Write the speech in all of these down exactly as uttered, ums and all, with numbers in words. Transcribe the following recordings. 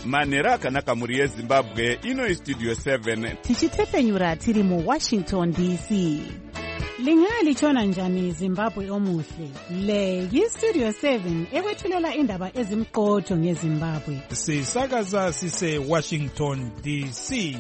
manhero akanaka mhuri yezimbabwe. Ino istudio seven tichitepenyura tiri muwashington D C. Lingalitshona njani Zimbabwe omuhle? Le yistudio seven ekwethulela indaba ezimqotho ngeZimbabwe. Sisakaza sise Washington D C.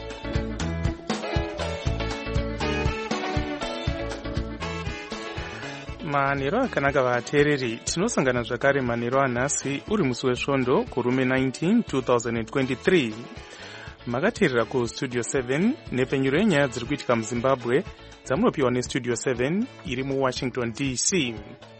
Manhero akanaka vateereri, tinosangana zvakare manhero anhasi uri musi wesvondo kurume nineteen two thousand twenty-three. Makateerera kustudio seven nepenyuro yenyaya dziri kuitika muZimbabwe dzamunopiwa nestudio seven iri muWashington D C.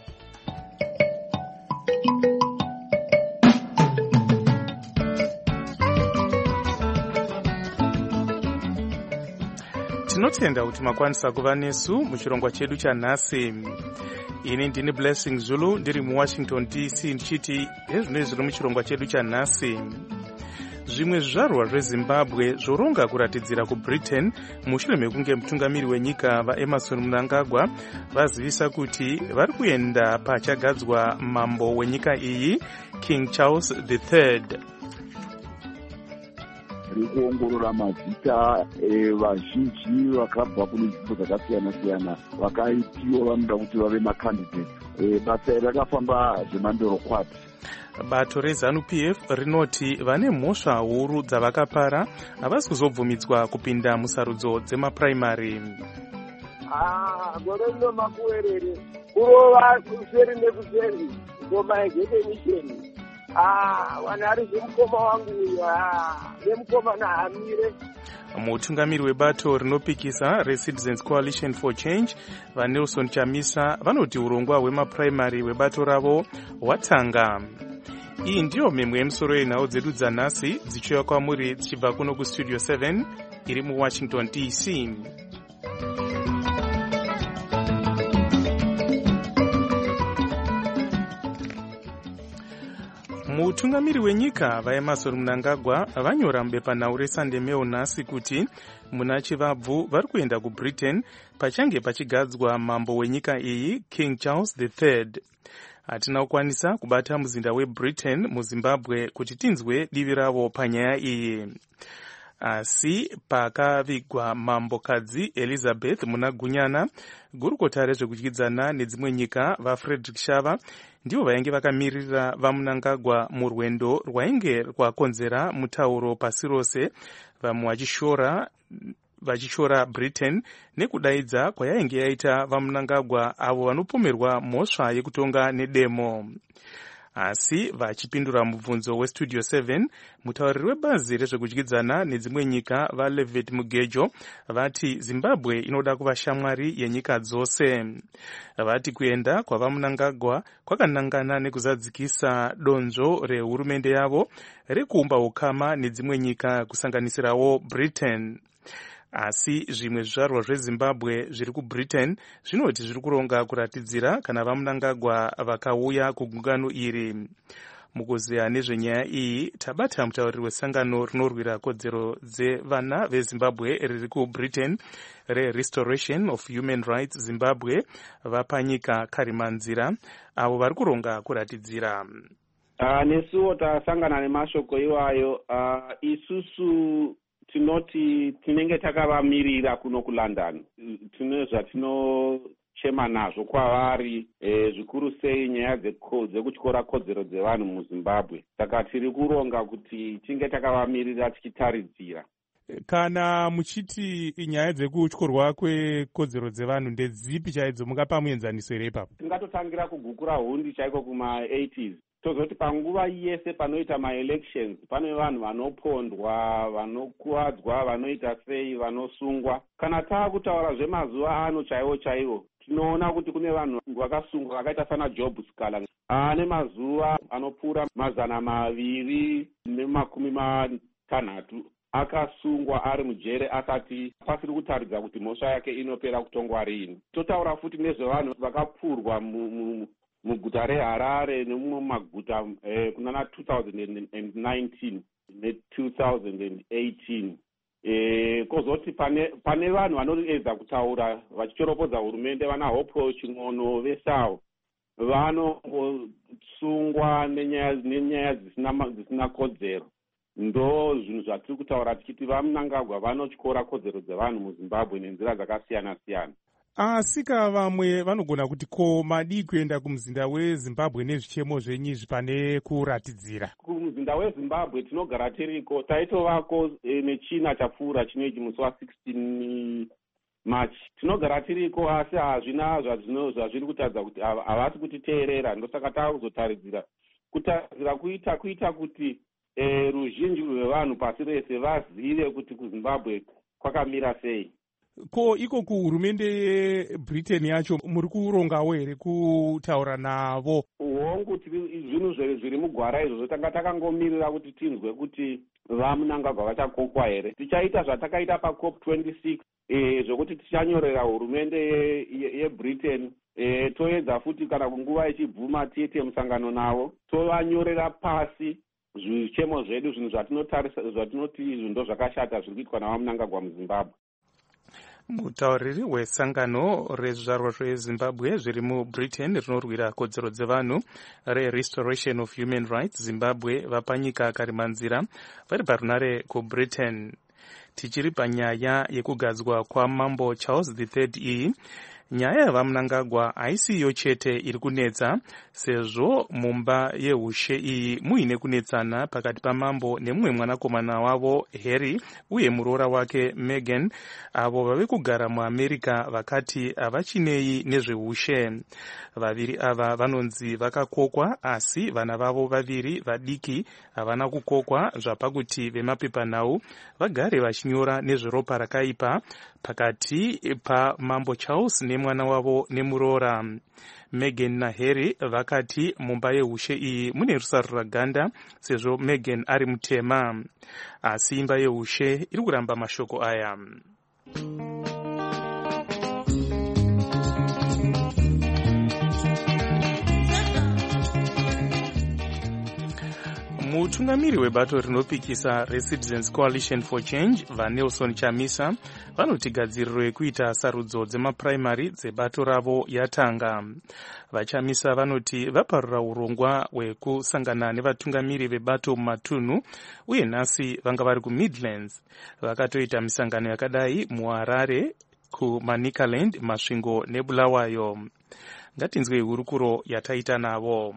Tinotenda kuti makwanisa kuva nesu muchirongwa chedu chanhasi. Ini ndini Blessing Zulu ndiri muWashington D C ndichiti hezvino zviri muchirongwa chedu chanhasi. Zvimwe zvizvarwa zveZimbabwe zvoronga kuratidzira kuBritain mushure mekunge mutungamiri wenyika vaEmerson Mnangagwa vazivisa kuti vari kuenda pachagadzwa mambo wenyika iyi King Charles the third. Rikuongorora mazita vazhinji vakabva kune nzvimbo dzakasiyana siyana vakaitiwa vanoda kuti vave makandidate. Basa iri rakafamba zvemandorokwati. Bato reZANU P F rinoti vane mhosva huru dzavakapara havasi kuzobvumidzwa kupinda musarudzo dzemapuraimari. Ah, gore rino makuwerere kurova kuseri nekuseri ngoma yegete misheni. Ah, wanari zvemukoma wangu uyu, ah, nemukoma nahamire. Mutungamiri webato rinopikisa reCitizens Coalition for Change vaNelson Chamisa vanoti urongwa hwemapuraimari hwebato ravo hwatanga. Iyi ndiyo mimwe yemusoro yenhau dzedu dzanhasi dzichiuya kwamuri dzichibva kuno kustudio seven iri muWashington D C. Mutungamiri wenyika vaEmerson Mnangagwa vanyora mubepanhau reSunday Mail nhasi kuti muna chivabvu vari kuenda kuBritain pachange pachigadzwa mambo wenyika iyi King Charles the third. Hatina kukwanisa kubata muzinda weBritain muZimbabwe kuti tinzwe divi ravo panyaya iyi. Asi pakavigwa mambokadzi Elizabeth muna Gunyana, gurukota rezvekudyidzana nedzimwe nyika vaFrederick Shava ndivo vainge vakamirira vaMnangagwa murwendo rwainge rwakonzera mutauro pasi rose, vamwe vachishora vachishora Britain nekudaidza kwayainge yaita vaMnangagwa avo vanopomerwa mhosva yekutonga nedemo. Asi vachipindura mubvunzo westudio seven, mutauriri webazi rezvekudyidzana nedzimwe nyika vaLevitt Mugejo vati Zimbabwe inoda kuva shamwari yenyika dzose. Vati kuenda kwavaMnangagwa kwakanangana nekuzadzikisa donzvo rehurumende yavo rekuumba ukama nedzimwe nyika kusanganisirawo Britain. Asi zvimwe zvizvarwa zveZimbabwe zviri kuBritain zvinoti zviri kuronga kuratidzira kana vaMnangagwa vakauya kugungano iri. Mukuziya nezvenyaya iyi tabata mutauriri wesangano rinorwira kodzero dzevana veZimbabwe riri kuBritain reRestoration of Human Rights Zimbabwe vapanyika Karimanzira avo vari kuronga kuratidzira. Uh, nesuwo tasangana nemashoko iwayo. Uh, isusu tinoti tinenge takavamirira kuno kuLondon. Tine zvatinochema nazvo kwavari, e, zvikuru sei nyaya dzekutyora kodzero dzevanhu muZimbabwe. Saka tiri kuronga kuti tinge takavamirira tichitaridzira. Kana muchiti nyaya dzekutyorwa kwekodzero dzevanhu ndedzipi chaidzo mungapa muenzaniso here ipapo? Tingatotangira kugukura hundi chaiko kuma eighties. Tozoti panguva yese panoita ma-elections pane vanhu vanopondwa, vanokuwadzwa, vanoita sei, vanosungwa. Kana taakutaura zvemazuva ano chaiwo chaiwo, tinoona kuti kune vanhu vakasungwa vakaita sana Job Scala ane mazuva anopfuura mazana maviri nemakumi matanhatu akasungwa ari mujere asati pasiri kutaridza kuti mhosva yake inopera kutongwa rini. Totaura futi nezvevanhu vakapfurwa mu, mu muguta reHarare nemumwe maguta eh, kunana two thousand nineteen ne two thousand eighteen. Eh, kozoti pane pane vanhu vanoedza kutaura vachichoropodza hurumende, vana Hope Ching'ono vesawo vanosungwa nenyaya nenyaya dzisina dzisina kodzero. ndo zvinhu zvatiri kutaura tichiti vaMnangagwa vanotyora kodzero dzevanhu muZimbabwe nenzira dzakasiyana siyana. asika vamwe vanogona kuti ko madi kuenda kumuzinda weZimbabwe nezvichemo zvenyizvi pane kuratidzira. Kumuzinda weZimbabwe tinogara tiriko, taitovako e, nechina chapfuura chinoichi musi wa16 March. Tinogara tiriko asi hazvina zvazviri kutadza kuti havasi kutiteerera, ndosaka takuzotaridzira kutaridzira kuita kuita kuti e, ruzhinji rwevanhu pasi rese vazive kuti kuZimbabwe kwakamira sei. Ko iko kuhurumende yeBritain yacho muri kurongawo here kutaura navo? Hongu zvinhu zviri mugwara izvozvo tanga takangomirira kuti tinzwe kuti vaMnangagwa vachakokwa here. Tichaita zvatakaita paCOP twenty-six eh, zvokuti tichanyorera hurumende yeBritain eh, toedza futi kana kunguva ichibvuma tiite musangano navo tovanyorera pasi zvichemo zvedu, zvinhu zvatinotarisa zvatinoti izvo ndo zvakashata zviri kuitwa navaMnangagwa muZimbabwe. Mutauriri wesangano rezvizvarwa zveZimbabwe zviri muBritain rinorwira kodzero dzevanhu reRestoration of Human Rights Zimbabwe vapanyika Karimanzira vari parunare kuBritain. Tichiri panyaya yekugadzwa kwamambo Charles the third iyi, nyaya yavaMnangagwa haisiyo chete iri kunetsa, sezvo mumba yeushe iyi muine kunetsana pakati pamambo nemumwe mwanakomana wavo Harry uye muroora wake Meghan, avo vave kugara muAmerica vakati havachinei nezveushe. Vaviri ava vanonzi vakakokwa, asi vana vavo vaviri vadiki havana kukokwa, zvapakuti vemapepanhau vagare vachinyora nezveropa rakaipa pakati pamambo Charles nemwana wavo nemuroora. Meghan naHarry vakati mumba yeushe iyi mune rusarura ganda sezvo Meghan ari mutema, asi imba yeushe iri kuramba mashoko aya. Mutungamiri webato rinopikisa reCitizens Coalition for Change vaNelson Chamisa vanoti gadziriro yekuita sarudzo dzemapuraimari dzebato ravo yatanga. VaChamisa vanoti vaparura urongwa hwekusangana nevatungamiri vebato mumatunhu uye nhasi vanga vari kuMidlands. Vakatoita misangano yakadai muHarare, kuManicaland, Masvingo neBulawayo. Ngatinzwe hurukuro yataita navo.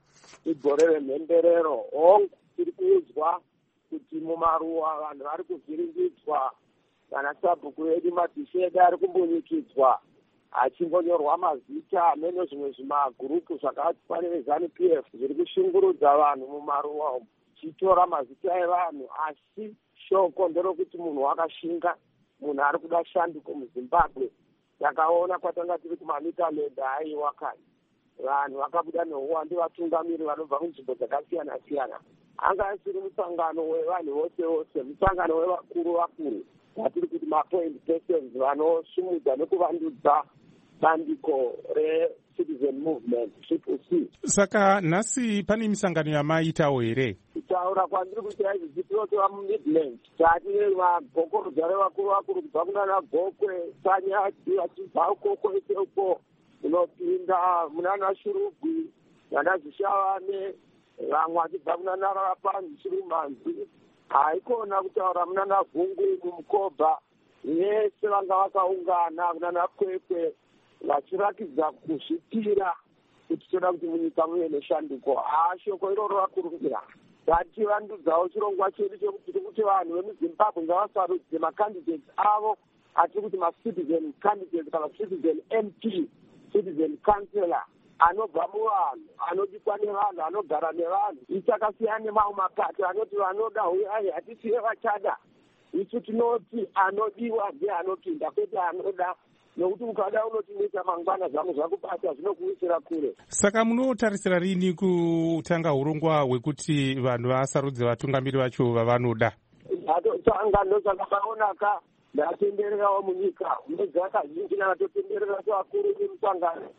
Igore remhenderero hongu tiri kuudzwa kuti mumaruwa vanhu vari kuvhiringidzwa, kana sabhuku edu madhisheda ari kumbunyikidzwa achingonyorwa mazita amene zvimwe zvimagurupu zvakafanana neZanu P F zviri kushungurudza vanhu mumaruwa umu chitora mazita evanhu, asi shoko nderokuti munhu wakashinga, munhu ari kuda shanduko muZimbabwe. Takaona kwatanga tiri kuManicaland haiwa kani vanhu vakabuda neuwande vatungamiri vanobva munzvimbo dzakasiyana siyana. Anga asiri musangano wevanhu vose vose, musangano wevakuru vakuru vatiri kuti mapoint persons vanosumudza nekuvandudza bandiko reCitizen Movement Triple C. Saka nhasi pane misangano yamaitawo here? Kutaura kwandiri kuita izvi zvitinotova muMidland tati magokorodzwa revakuru vakuru kubva kunana Gokwe Sanyati achibva ukoko ese uko unopinda munana Shurugwi, nana Zvishavane, vamwe vachibva kunana Rarapanzi Chirumanzi, haikona kutaura munana Vhungu mumukobha, vese vanga vakaungana kunana Kwekwe vachirakidza kuzvipira kuti toda kuti munyika muve neshanduko. Shoko iroro rakurumbira ngativandudzawo chirongwa chedu chekuti tiri kuti vanhu vemuZimbabwe ngavasarudze macandidates avo atiri kuti macitizen candidates kana citizen M P, citizen councillor, anobva muvanhu, anodikwa nevanhu, anogara nevanhu. Ichakasiyana nemamwe mapato anoti vanoda huyai hatisiye vachada. Isu tinoti anodiwa ndiye anopinda, kwete anoda, nokuti ukada unotinesa mangwana zvangu zvakubata zvinokuwisira kure. Saka munotarisira rini kutanga urongwa hwekuti vanhu vasarudze vatungamiri vacho vavanoda? Ndatotanga ndosakabaonaka ndatendererawo munyika mwedzi akazhinji nakatotenderera sevakuru vemusangano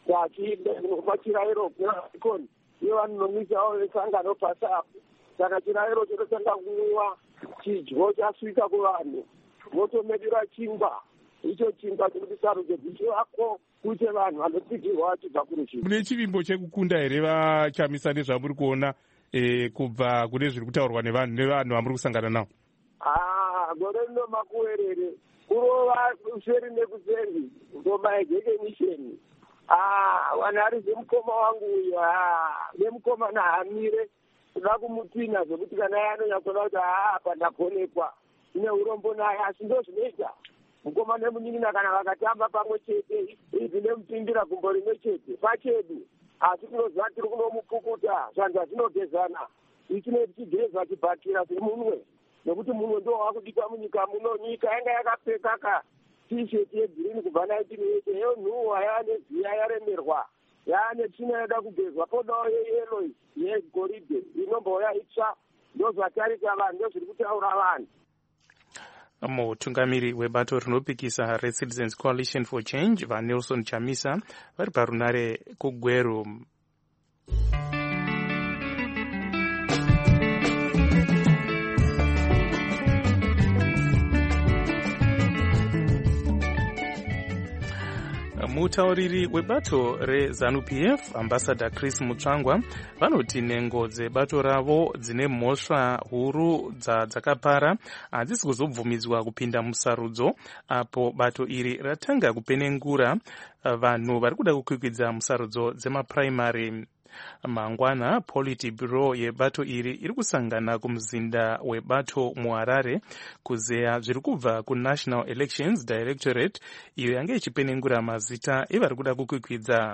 tachipa chirayiro kunaikoni iyo vanonomisawo vesangano pasapo. Saka chirayiro chototanga kumwiwa, chidyo chasvika kuvanhu, votomedura chingwa, icho chingwa chekuti sarudzo dzichivako kuite vanhu vanotsigirwa vachibva kuruzhinji. Mune chivimbo chekukunda here vaChamisa nezvamuri kuona e, kubva kune zviri kutaurwa nevanhu nevanhu vamuri kusangana navo? Ah, gore rino makuwerere kurova useri nekuseri ngoma yegeke misheni. Ah, wanari zemukoma wangu uyu ah nemukoma nahamire kuda kumutina zvokuti kana yanonyakona kuti ah apa ndakonekwa ine urombo naye asi ndo zvinoita mukoma nemunin'ina kana vakatamba pamwe chete izvi nemutimbira gumbo rimwe chete pachedu asi tinoziva tiri kunomupukuta zvanza zvinogezana ichine tichigeza tibhatira semunwe nekuti munwe ndo wakudikwa munyika muno nyika yanga yakapfeka ka t-shirt yegirini kubva naitini yese yonhuhwa yaneziya yaremerwa yaane tsvina yada kugezwa podawo yeyelo yegoridhe inombouya itsva ndozvatarisa vanhu ndozviri kutaura vanhu. Mutungamiri webato rinopikisa reCitizens Coalition for Change vaNelson Chamisa vari parunare kuGweru. Mutauriri webato reZANU-P F ambassador Chris Mutsvangwa vanoti nhengo dzebato ravo dzine mhosva huru dzakapara hadzisi kuzobvumidzwa kupinda musarudzo apo bato iri ratanga kupenengura vanhu vari kuda kukwikwidza musarudzo dzemapuraimari. Mangwana Polity Bureau yebato iri iri kusangana kumuzinda webato muHarare kuzeya zviri kubva kuNational Elections Directorate iyo yange ichipenengura mazita evari kuda kukwikwidza.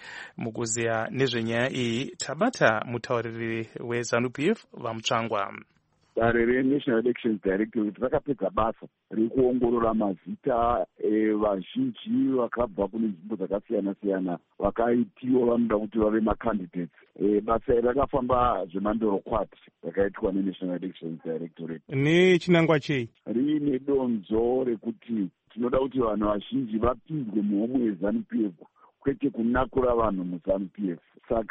Mukuzeya nezvenyaya iyi tabata mutauriri weZANU-P F vaMutsvangwa. Dare reNational Elections Directorate rakapedza basa rekuongorora mazita vazhinji vakabva kune nzvimbo dzakasiyana siyana vakaitiwa vanoda kuti vave macandidates. Basa iri rakafamba zvemandorokwati rakaitwa neNational Elections Directorate. Nechinangwa chei? Riine donzo rekuti tinoda kuti vanhu vazhinji vapinzwe muhomwe yeZANU-P F kwete kunakura vanhu muZANU-P F.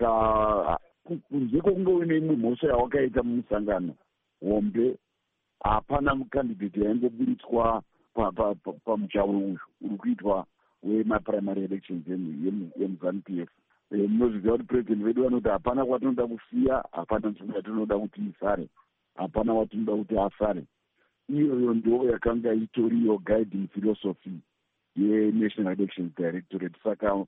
Saka kunze kwokunge uine imwe mhosva yawakaita mumusangano hombe hapana mukandidate yaingoburitswa pamujaho uyu uri kuitwa wemaprimary elections yemuZANU-P F. Munozviziva kuti president vedu vanoti hapana kwatinoda kusiya, hapana nzvimbo yatinoda kuti isare, hapana watinoda kuti asare. Iyoyo ndo yakanga itoriyo guiding philosophy yeNational Elections Directorate. Saka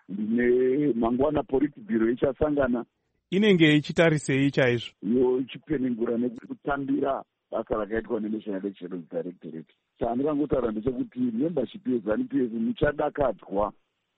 ndine Mangwana Polity Bureau ichasangana inenge ichitarisei chaizvo? Yo ichipenengura nekutambira basa rakaitwa neNational Elections Directorate. Chandikangotaura ndechekuti membership yeZANU-P F muchadakadzwa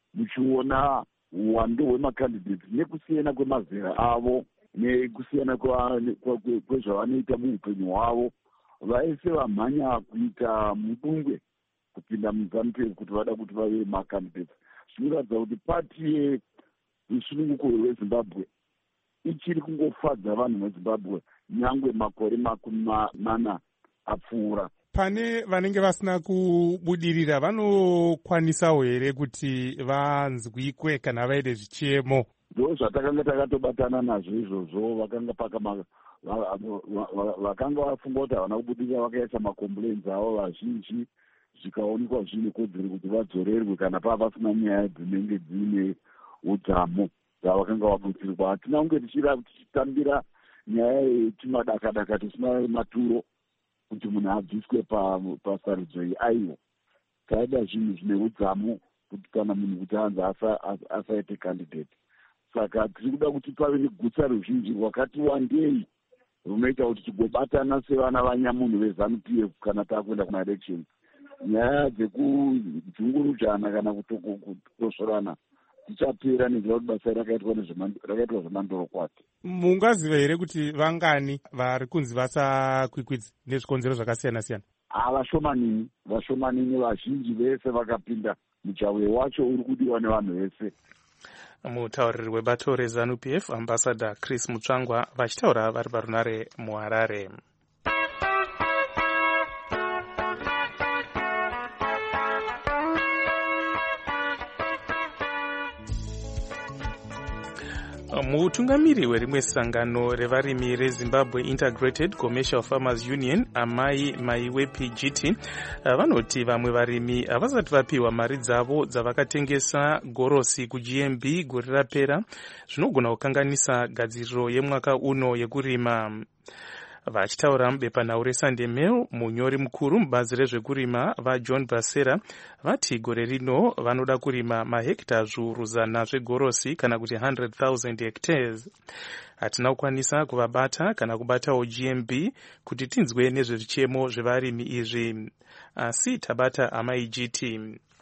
muchiona uwando hwemacandidates nekusiyana kwemazera avo nekusiyana kwezvavanoita muupenyu hwavo. Vaise vamhanya kuita mudungwe kupinda muZANU-P F kuti vada kuti vave macandidates. Zvinoratidza kuti pati yesununguko weZimbabwe ichiri kungofadza vanhu veZimbabwe nyangwe makore makumi mana apfuura. Pane vanenge vasina kubudirira vanokwanisawo here kuti vanzwikwe kana vaide zvichemo? Ndo zvatakanga takatobatana nazvo izvozvo. Vakanga pakama vakanga vafunga kuti havana kubudirira vakaisa makomplaints avo vazhinji zvikaonekwa zvine kodzero kuti vadzorerwe kana pava pasina nyaya dzinenge dzine udzamu dzavakanga vabutsirwa. Hatina kunge tichitambira nyaya yetimadakadaka tisina maturo kuti munhu abviswe pasarudzo iyi. Aiwa, taida zvinhu zvine udzamu kuti kana munhu kuti anzi asaite candidate. Saka tiri kuda kuti pave negutsa ruzhinji rwakati wandei runoita kuti tigobatana sevana vanyamunhu veZANU-P F kana taakuenda kumaelections. Nyaya dzekujungurujana kana kutosvorana tichapera nenzira kuti basa rakaitwa zvemandorokwati. Mungaziva here kuti vangani vari kunzi vasakwikwidzi nezvikonzero zvakasiyana siyana? Vashomanini, vashomanini vazhinji vese vakapinda. Mujawe wacho uri kudiwa nevanhu vese. Mutauriri webato reZANU-P F ambassador Chris Mutsvangwa vachitaura vari parunare muHarare. mutungamiri werimwe sangano revarimi rezimbabwe Integrated Commercial Farmers Union amai maiwepi G T vanoti vamwe varimi havasati vapiwa mari dzavo dzavakatengesa gorosi kuG M B gore rapera zvinogona kukanganisa gadziriro yemwaka uno yekurima. Vachitaura mubepanhau reSunday Mail, munyori mukuru mubazi rezvekurima vaJohn Basera vati gore rino vanoda kurima mahekta zviuru zana zvegorosi kana kuti one hundred thousand hectares. Hatina kukwanisa kuvabata kana kubatawo G M B kuti tinzwe nezvezvichemo zvevarimi izvi, asi tabata amai G T.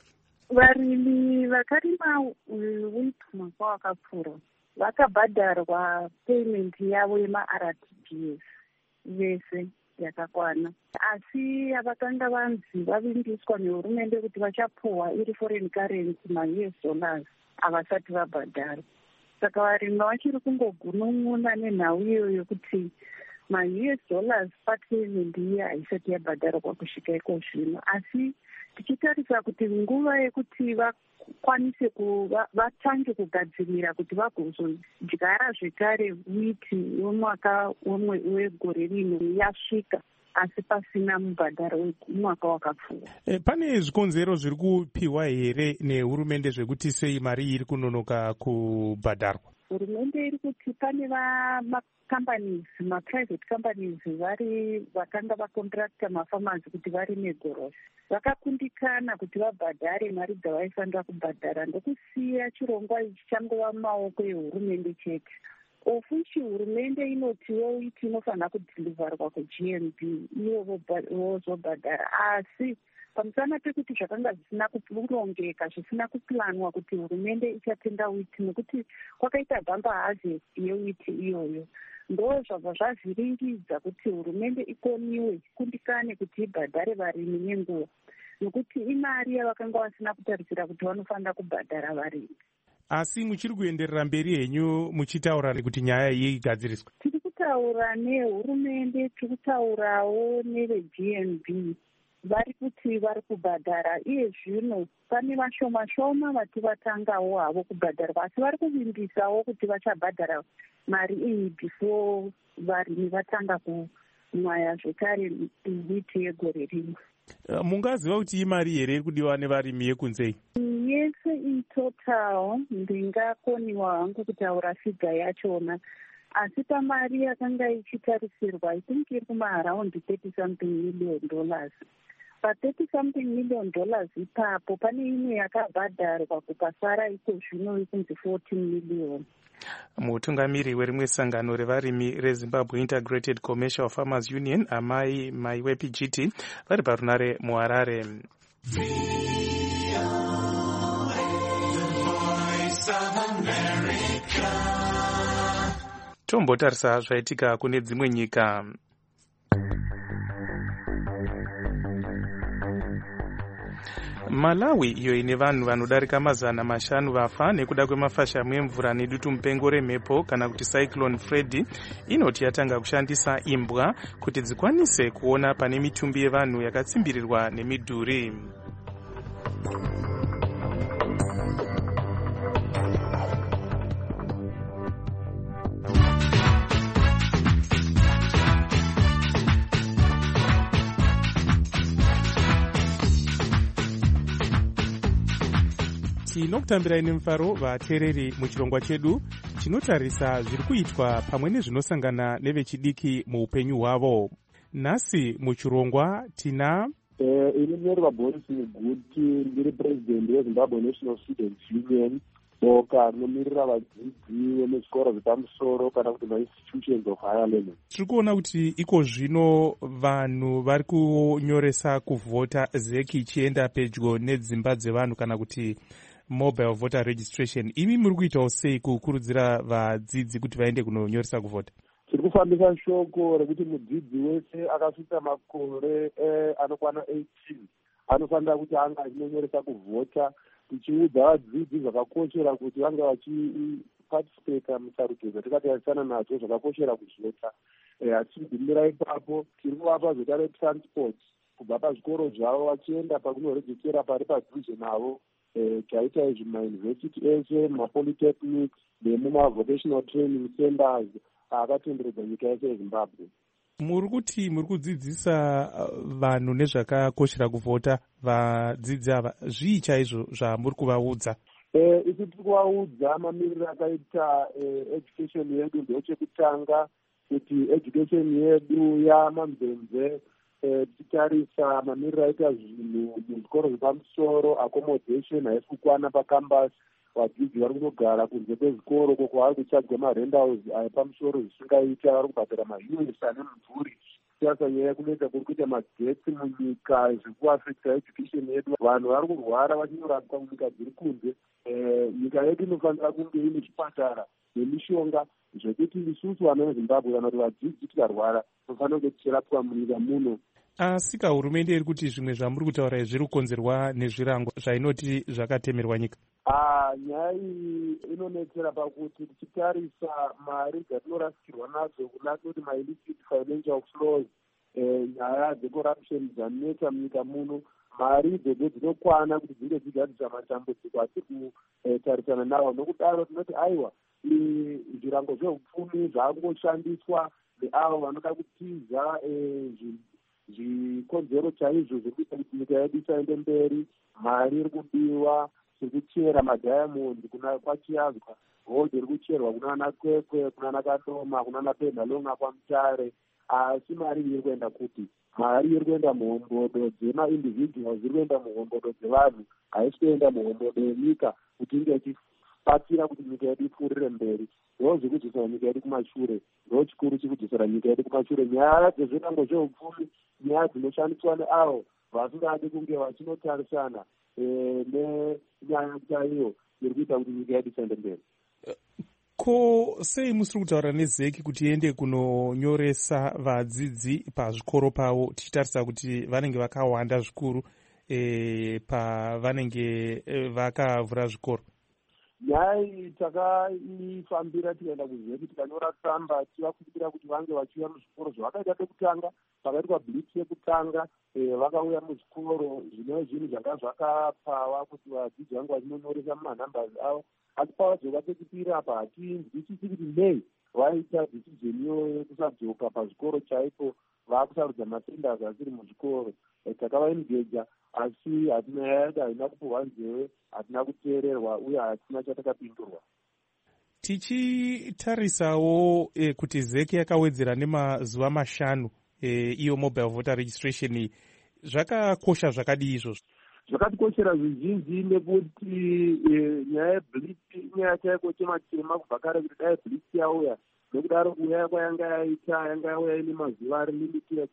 Varimi vakarima wheat mwaka wakapfuura vakabhadharwa payment yavo yema-R T G S vese yakakwana, asi havakanga vanzi vavimbiswa nehurumende kuti vachapuhwa iri foreign currency ma-U S dollars havasati vabhadhara. Saka varimi vachiri kungogunun'una nenhau iyoyo kuti ma-U S dollars payment iyi haisati yabhadharwa kusvika iko zvino, asi tichitarisa kuti nguva yekuti vakwanise vatange kugadzirira kuti vagozodyara zvekare witi yomwaka wegore rino yasvika, asi pasina mubhadharo wemwaka wakapfuura. E, pane zvikonzero zviri kupiwa here nehurumende zvekuti sei mari iri kunonoka kubhadharwa? Hurumende iri kuti pane macompanies, ma-private companies vari vakanga vacontracta mafarmers kuti varime gorosi vakakundikana kuti vabhadhare mari dzavaifanira kubhadhara ndokusiya chirongwa ichi changova mumaoko ehurumende chete. Ofuchi hurumende inotiwo iti inofanira kudhilivharwa kuG M B ivo vozobhadhara, asi pamusana pekuti zvakanga zvisina kurongeka, zvisina kuplanwa kuti hurumende ichatenda witi nekuti kwakaita bhamba hazi yewiti iyoyo, ndo zvabva zvavhiringidza kuti hurumende ikoniwe kundikane kuti ibhadhare varimi nenguva, nekuti imari yavakanga vasina kutarisira kuti vanofanira kubhadhara varimi. Asi muchiri kuenderera mberi henyu muchitaura kuti nyaya iyi igadziriswe? Tiri kutaura nehurumende, tiri kutaurawo neveG M B, vari kuti vari kubhadhara iye zvino. Pane vashoma shoma vati vatangawo havo kubhadharwa, asi vari kuvimbisawo kuti vachabhadhara mari iyi before varimi vatanga kumwaya zvekare witi yegore rino. Uh, mungaziva kuti imari here iri kudiwa nevarimi yekunzei? Yese in total ndingakoniwa hangu kutaura figa yachona, asi pamari yakanga ichitarisirwa I think iri kumaharaundi thirty something million dollars. Pa thirty something million dollars ipapo pane imwe yakabhadharwa kukasara iko zvino ikunzi fourteen million. Mutungamiri werimwe sangano revarimi reZimbabwe Integrated Commercial Farmers Union amai maiwepi G T vari parunare muHarare. Tombotarisa zvaitika kune dzimwe nyika. Malawi iyo ine vanhu vanodarika mazana mashanu vafa nekuda kwemafashamu emvura nedutu mupengo remhepo kana kuti Cyclone Freddy inoti yatanga kushandisa imbwa kuti dzikwanise kuona pane mitumbi yevanhu yakatsimbirirwa nemidhuri. Tinokutambirai nemufaro vateereri muchirongwa chedu chinotarisa zviri kuitwa pamwe nezvinosangana nevechidiki muupenyu hwavo. Nhasi muchirongwa tina eh ini ndiri vaBoris Muguti, ndiri president weZimbabwe National Students Union, boka rinomirira vadzidzi vemuzvikoro zvepamusoro kana kuti ma-institutions of higher learning. Tiri kuona kuti iko zvino vanhu vari kunyoresa kuvhota zeki ichienda pedyo nedzimba dzevanhu kana kuti mobile voter registration. Imi muri kuitawo sei kukurudzira vadzidzi kuti vaende kunonyoresa kuvhota? Tiri kufambisa shoko rekuti mudzidzi wese akasvika makore eh, anokwana eighteen anofanira kuti anga achinonyoresa kuvhota, tichiudza vadzidzi zvakakoshera kuti vange vachiparticipata musarudzo dzatikatarisana nadzo zvakakoshera kuvhota. Tichigumira ipapo tiri kuvapa zvekare transport kubva pazvikoro zvavo vachienda pakunorejistera pari padhuze navo chaita izvi mauniversity ese, mapolytechnics nemumavocational training centers akatenderedza nyika yese yezimbabwe. Muri kuti muri kudzidzisa vanhu nezvakakoshera kuvhota vadzidzi ava, zvii chaizvo zvamuri kuvaudza? Isi tiri kuvaudza mamiriro akaita education yedu ndechekutanga, kuti education yedu yamanzenze tichitarisa mamiriro aita zvinhu muzvikoro zvepamusoro, accommodation haisi kukwana pacampus, vadzidzi vari kunogara kunze kwezvikoro uko kwavari kutsvagwa marenthouse apamusoro zvisingaita, vari kubhadhara maunits ane mumvuri. Siyasa nyaya yekunoita kuri kuita magetsi munyika zviri kuafecta education yedu. Vanhu vari kurwara vachinyorapwa munyika dziri kunze. Nyika yedu inofanira kunge ine chipatara nemishonga zvekuti isusu vana vezimbabwe kana kuti vadzidzi tikarwara tofanira kunge tichirapwa munyika muno. Asi hurumende iri kuti zvimwe zvamuri kutaura zviri kukonzerwa nezvirango zvainoti zvakatemerwa nyika. Ah, nyaya iyi inonetsera pakuti tichitarisa mari dzatinorasikirwa nadzo kuna kuti ma-illicit financial flows, nyaya dzecorruption dzanetsa munyika muno, mari idzodzo dzinokwana kuti dzinge dzigadzisa matambudziko atiri kutarisana nawo. Nokudaro tinoti aiwa, zvirango zveupfumi zvakungoshandiswa neavo vanoda kutiza zvikonzero chaizvo zvekuita kuti nyika yedu isaende mberi. Mari iri kudiwa sekuchera madiamond kuna kwachiazwa, gold iri kucherwa kuna ana Kwekwe, kuna ana Kadoma, kuna ana Pendalonga kwaMutare. Asi mari iri kuenda kuti mari iri kuenda muhombodo dzema-individuals, iri kuenda muhombodo dzevanhu, haisi kuenda muhombodo yenyika kuti inge ichibatsira kuti nyika yedu ipfuurire mberi. Ndo zvekudzosera nyika yedu kumashure, ndo chikuru chikudzosera nyika yedu kumashure. Nyaya dzezvirango zveupfumi, nyaya dzinoshandiswa neavo vasingadi kunge vachinotarisana nenyaya chaiyo iri kuita kuti nyika yedu isaende mberi. Ko sei musiri kutaura nezeki kuti iende kunonyoresa vadzidzi pazvikoro pavo, tichitarisa kuti vanenge vakawanda zvikuru e, pavanenge e, vakavhura zvikoro? Nyaya iyi takaifambira tikaenda kuzeki tikanyora tsamba tivakumbira kuti vange vachiuya muzvikoro zvavakaita pekutanga, pakaitwa blitz yekutanga, vakauya muzvikoro. Zvino zvinhu zvanga zvakapava kuti vadzidzi vange vachinonyoresa mumanumbers avo, asi pavadzoka pekupira apa hatinzwisisi kuti nei vaita decision iyoyo yekusadzoka pazvikoro chaipo, vakusarudza matenders asiri muzvikoro. Takavaengeja asi hatina yaida, haina kupuhwa nzeve, hatina kuteererwa uye hatina chatakapindurwa. Tichitarisawo e, kuti zeki yakawedzera nemazuva mashanu e, iyo mobile voter registration, zvakakosha zvakadii izvozvo? Zvakatikoshera zvizhinji nekuti e, nyaya yeblitz inyaya chaiko chema-chema kubva kare kuti dai blitz yauya, nokudaro kuuya kwayanga yaita yanga yauya ine mazuva ari limited.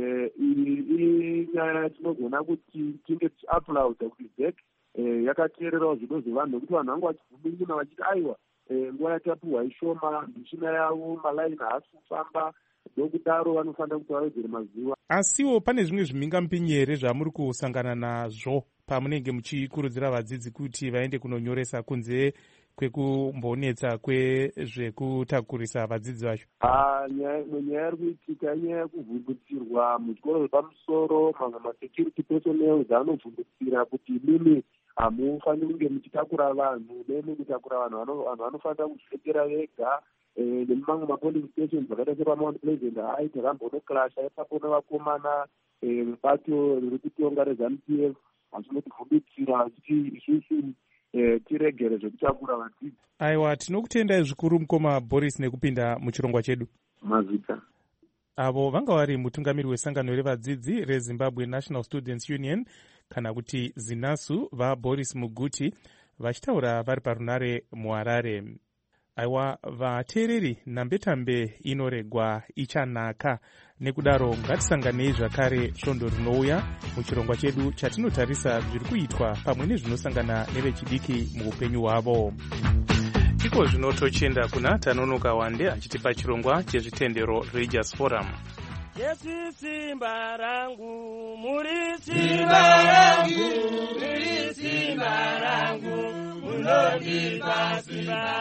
Iyi inyaya tinogona kuti tinge tichiaplauda kuti zek yakateererawo zvido zvevanhu, nokuti vanhu vangu vachivhumingina vachiti aiwa, nguva yatapuhwa ishoma, michina yavo malaini haasi kufamba, ndokudaro vanofanira kuti vawedzere mazuva. Asiwo pane zvimwe zvimhingamupinyi here zvamuri kusangana nazvo pamunenge muchikurudzira vadzidzi kuti vaende kunonyoresa kunze kwekumbonetsa kwezvekutakurisa vadzidzi vacho? Imwe nyaya iri kuitika inyaya yekuvhundutsirwa muzvikoro zvepamusoro, mamwe masecurity personnel anovhundutsira kuti imimi hamufaniri kunge muchitakura vanhu, nemi kutakura vanhu vanhu vanofanira kuzvirekera vega. Nemumamwe mapoling stations zvakaita sepamount pleasant hai takambonoclasha ipapo nevakomana mubato riri kutonga reZANU P F vachinotivhundutsira vachiti isusu tiregere zvekutakura vadzidzi. Aiwa, tinokutendai zvikuru mukoma Boris nekupinda muchirongwa chedu. Mazita. Avo vanga vari mutungamiri wesangano revadzidzi reZimbabwe National Students Union kana kuti ZINASU vaBoris Muguti vachitaura vari parunare muHarare. Aiwa, vateereri, nambetambe inoregwa ichanaka. Nekudaro ngatisanganei zvakare svondo rinouya muchirongwa chedu chatinotarisa zviri kuitwa pamwe nezvinosangana nevechidiki muupenyu hwavo. Iko zvino tochenda kuna Tanonoka Wande achitipa chirongwa chezvitendero Religious Forum. Yesu simba rangu, muri simba rangu, muri simba rangu, munondipa simba.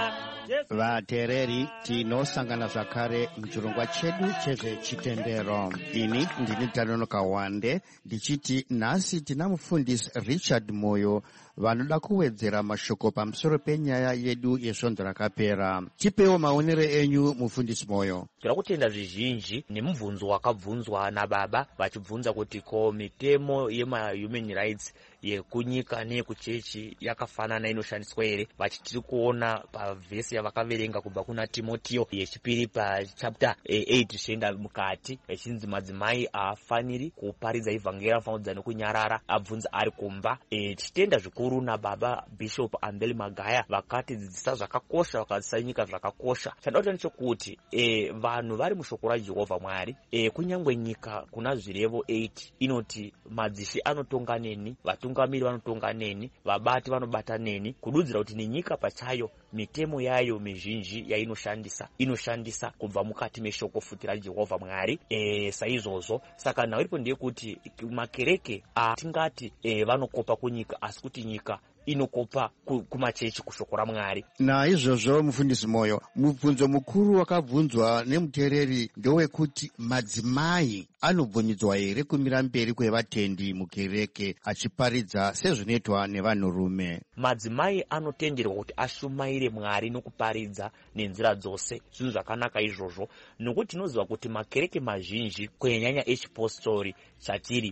vateereri tinosangana zvakare muchirongwa chedu chezvechitendero. Ini ndini Tanonoka Wande ndichiti nhasi tina mufundisi Richard Moyo vanoda kuwedzera mashoko pamusoro penyaya yedu yesvondo rakapera. Tipewo maonero enyu mufundisi Moyo. Tira kutenda zvizhinji nemubvunzo wakabvunzwa nababa vachibvunza kuti ko mitemo yema human rights yekunyika neyekuchechi yakafanana inoshandiswa here. Vachitiri kuona pavhesi yavakaverenga kubva kuna Timotiyo yechipiri pachapter eight zvichienda mukati echinzi madzimai haafaniri kuparidza ivhangeri, anofanira nekunyarara abvunza ari kumba. E, tichitenda zvikuru nababa Bishop Ambeli Magaya vakati dzidzisa zvakakosha, vakadzisa nyika zvakakosha. Chandakuti nechekuti e, vanhu vari mushoko raJehovha Mwari, e, kunyangwe nyika kuna zvirevo eight inoti madzishi anotonga neni, vatungamiri vanotonga neni, vabati vanobata neni, kududzira kuti nenyika pachayo mitemo yayo mizhinji yainoshandisa inoshandisa kubva mukati meshoko futi raJehovha Mwari. E, saizvozvo saka nhau iripo ndeyekuti makereke atingati e, vanokopa kunyika, asi kuti nyika inokopa kumachechi kushoko raMwari. Naizvozvo mufundisi Moyo, mubvunzo mukuru wakabvunzwa nemuteereri ndowekuti madzimai anobvumidzwa here kumira mberi kwevatendi mukereke achiparidza sezvinoitwa nevanhurume? Madzimai anotenderwa kuti ashumaire Mwari nokuparidza nenzira dzose. Zvinhu zvakanaka izvozvo, nokuti tinoziva kuti makereke mazhinji kunyanya echipostori chatiri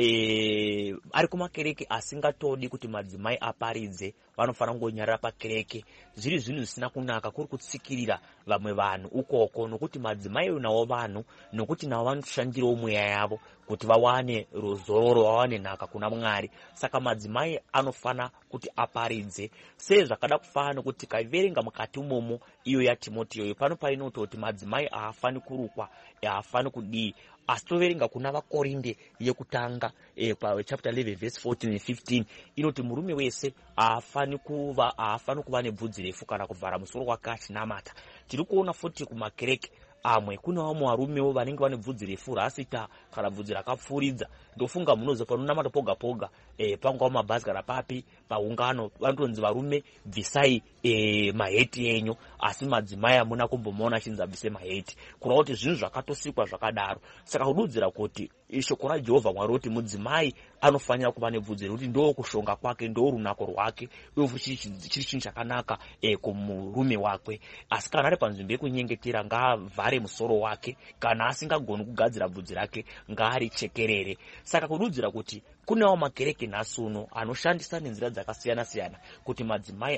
E, ari kumakereke asingatodi kuti madzimai aparidze, vanofanira kungonyarara pakereke. Zviri zvinhu zvisina kunaka, kuri kutsikirira vamwe vanhu ukoko, nokuti madzimai nawo vanhu, nokuti navo vanoshandirawo mweya yavo kuti vawane ruzororo, vawane nhaka kuna Mwari. Saka madzimai anofana kuti aparidze. Se zvakada kufana kuti kaiverenga mukati umomo iyo yaTimotiyo pano painoti kuti madzimai haafani kurukwa, haafani kudii. Asi toverenga kuna vaKorinde yekutanga e, pa chapter eleven verse fourteen and fifteen inoti murume wese haafani kuva haafani kuva nebvudzi refu kana kuvhara musoro wake achinamata. Tiri kuona futi kumakereke amwe kuna vamwe varumewo vanenge vane bvudzi refu rasita kana bvudzi rakapfuuridza. Ndofunga munozo panonamata poga poga e, panguva mabhazi kana papi paungano vanotonzi varume bvisai e, maheti enyu, asi madzimai amuna kumbomaona achinzi abvise maheti. Kureva kuti zvinhu zvakatosikwa zvakadaro. Saka kududzira kuti ishoko raJehovha Mwari kuti mudzimai anofanira kuva nebvudzi rekuti ndo kushonga kwake, ndo runako rwake, uye chiri chinhu chakanaka e, kumurume wakwe. Asi kana ari panzvimbo yekunyengetera ngaavhare musoro wake, kana asingagoni kugadzira bvudzi rake ngaarichekerere. Saka kududzira kuti kunewo makereke nhasi uno anoshandisa nenzira dzakasiyana siyana kuti madzimai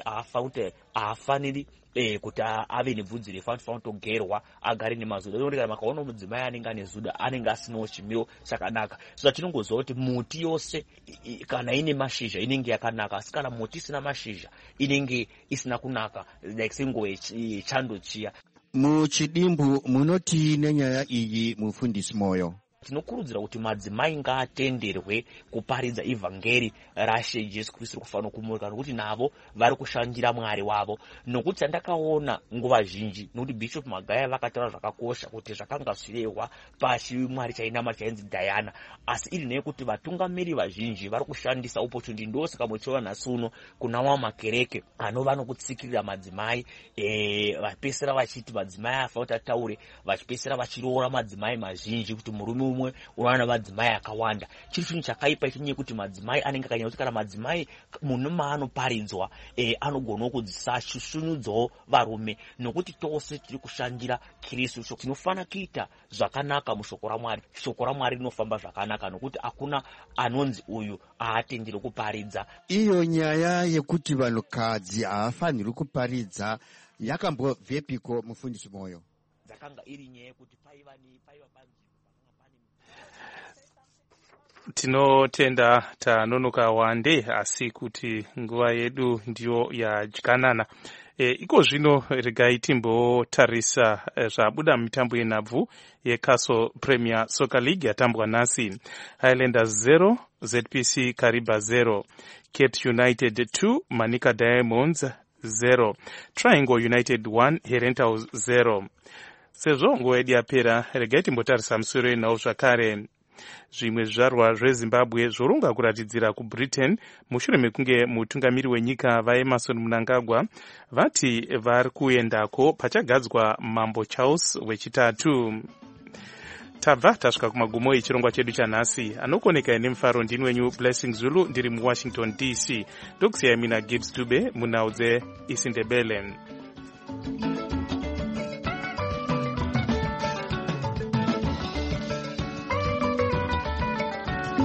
haafaniri e, kuti ave nebvudzi refu, anofanira kutogerwa agare nemazuda. Nekuti kana makaona mudzimai anenge ane zuda anenge asinawo chimiro chakanaka. Saka tinongoziva kuti muti yose kana ine mashizha inenge yakanaka, asi kana muti isina mashizha inenge isina kunaka, like senguva yechando chiya. Muchidimbu munoti nenyaya iyi mufundisi Moyo? Tinokurudzira kuti madzimai ngaatenderwe kuparidza ivhangeri raShe Jesu Kristu kufanira kumuruka, nokuti navo vari kushandira Mwari wavo. Nokuti chandakaona nguva zhinji, nokuti Bishop Magaya vakataura zvakakosha kuti zvakanga zvirehwa pashi Mwari chainama chainzi Diana, asi iri nekuti vatungamiri vazhinji vari kushandisa opportunity. Ndosaka muchiona nhasi uno kuna wa makereke anova nokutsikirira madzimai e, vapesera vachiti madzimai afa kuti ataure, vachipesera vachiroora madzimai mazhinji kuti murume umwe unowana madzimai akawanda. Chiri chinhu chakaipa ichi kuti madzimai anenge akanyanya kuti kana madzimai munhu maanoparidzwa e, anogona kudzisashushunudzawo varume, nokuti tose tiri kushandira Kristu. Tinofana kuita zvakanaka mushoko raMwari. Shoko raMwari rinofamba zvakanaka, nokuti hakuna anonzi uyu haatenderi kuparidza. Iyo nyaya yekuti vanhukadzi haafaniri kuparidza yakambobvepiko mufundisi Moyo? Dzakanga iri nyaya yekuti paiva paiva panzi tinotenda Tanonoka Wande, asi kuti nguva yedu ndiyo yadyanana. E, iko zvino regai timbotarisa e, zvabuda mitambo yenhabvu yeCastle Premier Soccer League yatambwa nhasi. Highlanders zero, Z P C Kariba zero, Cape United two, Manica Diamonds zero, Triangle United one, Herentals zero. Sezvo nguva yedu yapera, regai timbotarisa musoro yenhau zvakare. zvimwe zvizvarwa zvezimbabwe zvoronga kuratidzira kubritain mushure mekunge mutungamiri wenyika vaemarson mnangagwa vati vari kuendako pachagadzwa mambo charles wechitatu. tabva tasvika kumagumo echirongwa chedu chanhasi. anokoneka nemufaro ndini wenyu Blessing Zulu ndiri muwashington D C. ndokusiyai mina Gibbs Dube munhau dzeisindebele.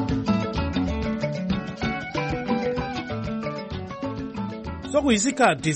sokuyisikhathi